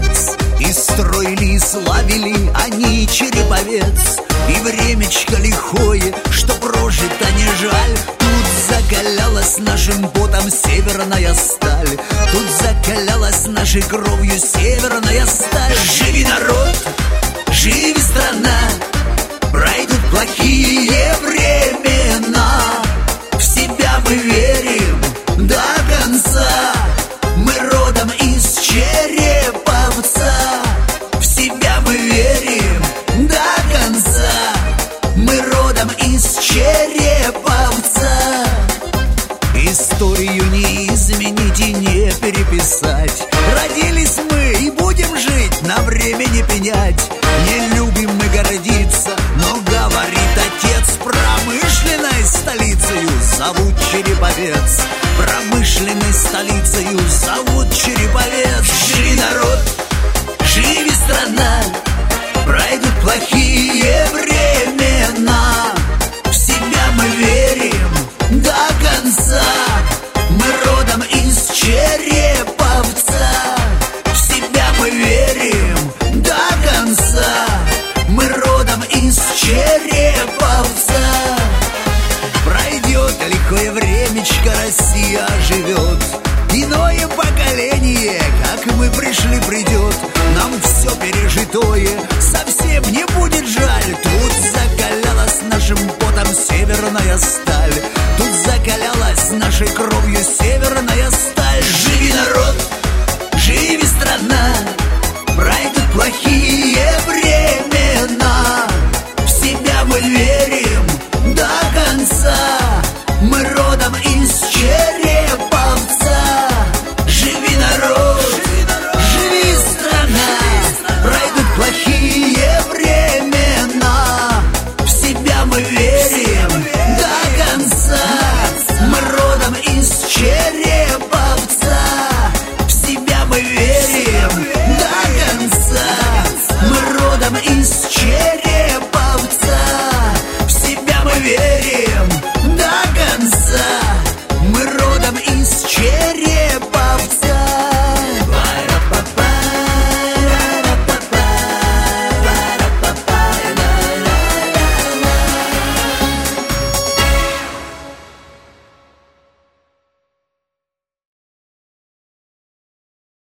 дворец. И строили, и славили они Череповец. И времечко лихое, что прожито не жаль. Тут закалялась нашим потом северная сталь. Тут закалялась нашей кровью северная сталь. Живи, народ, живи, страна, пройдут плохие времена. В себя мы верим до конца. Мы родом из Череповца. В себя мы верим до конца. Мы родом из Череповца. Историю не изменить и не переписать. Родились мы и будем жить, на время не пенять. Не любим мы гордиться, но говорит отец, промышленной столицею зовут Череповец. Промышленной столицею зовут Череповец. Живи, народ, живи, страна, пройдут плохие времена. В себя мы верим до конца. Мы родом из Череповца. В себя мы верим до конца. Мы родом из Череповца. Пройдет лихое времечко, Россия живет. Иное поколение, как мы пришли, придет. Нам все пережитое совсем не будет жаль. Тут закалялась нашим потом северная сталь.